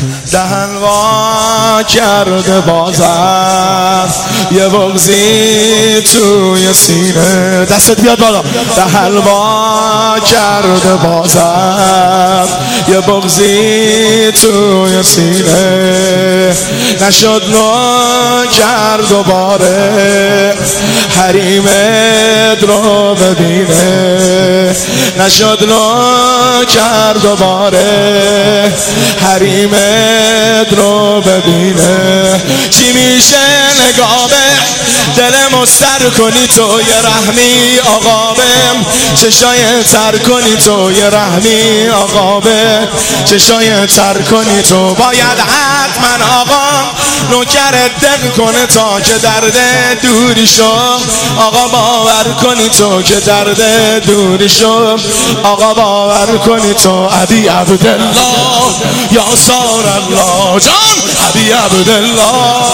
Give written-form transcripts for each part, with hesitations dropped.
دهن وا کرده بازم یه بغضی توی سینه، دستت بیاد بالا. دهن وا کرده بازم یه بغضی توی سینه، نشد نو کرد دوباره حریمت رو ببینه، نشد نو کرد دوباره حریمت رو ببینه. چی میشه نگاه به دل مستر کنی تو یه رحمی آقا بهم، چشای تر کنی تو یه رحمی آقا بهم، چشای تر کنی تو. باید حتما آقا نوکرت دق کنه تا که درد دوری شو آقا باور کنی تو که درد دوری شو آقا باور کنی تو. عبی عبدالله یا سار الله جان عبی عبدالله.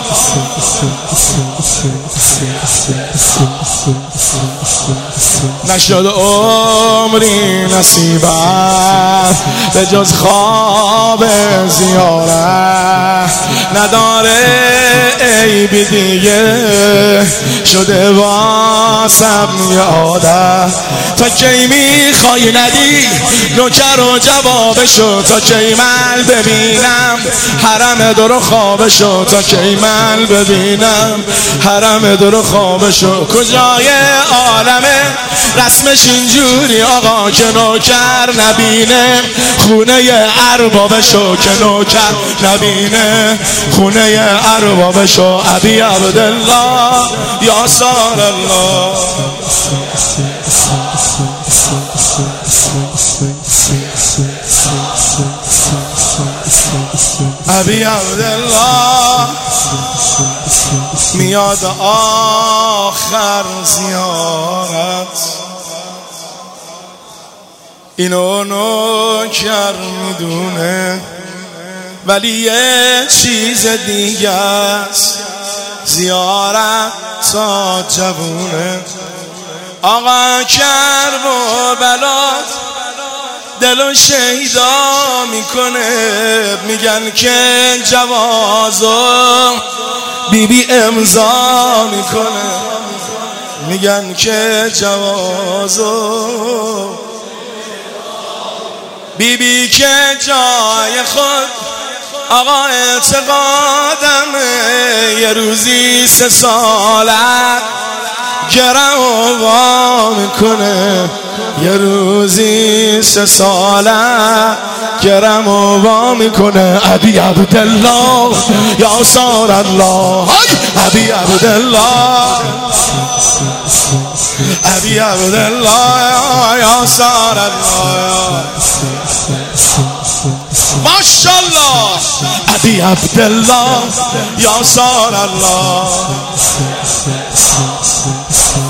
نشد عمری نصیبم به جز خواب زیارت، نداره عیبی دیگه شده واسم یه عادت. تا کی میخوای ندی نوکر و جوابشو، تا کی من ببینم حرم درو خوابشو، تا کی من ببینم حرم درو خوابشو. کجای عالمه رسمش اینجوری آقا که نوکر نبینه خونه اربابشو، که نوکر نبینه خونه اربابشو. عبی عبدالله یا سار الله. عبی عبدالله میاد آخر زیارت، اینو نوکر میدونه ولی یه چیز دیگه است، زیارت تا جوونه. آقا کرب و بلات دلو شیدا میکنه، میگن که جوازو بیبی امضا میکنه، میگن که جوازو بیبی که جای خود آقا اعتقادمه، یه روزی 3 سالت گرم و وا میکنه، یه روزی 3 سالت گرم و وا میکنه. عبی عبدالله یا سار الله عبی عبدالله عبی عبدالله یا سار الله ماشاءالله. عبی عبدالله یا سار الله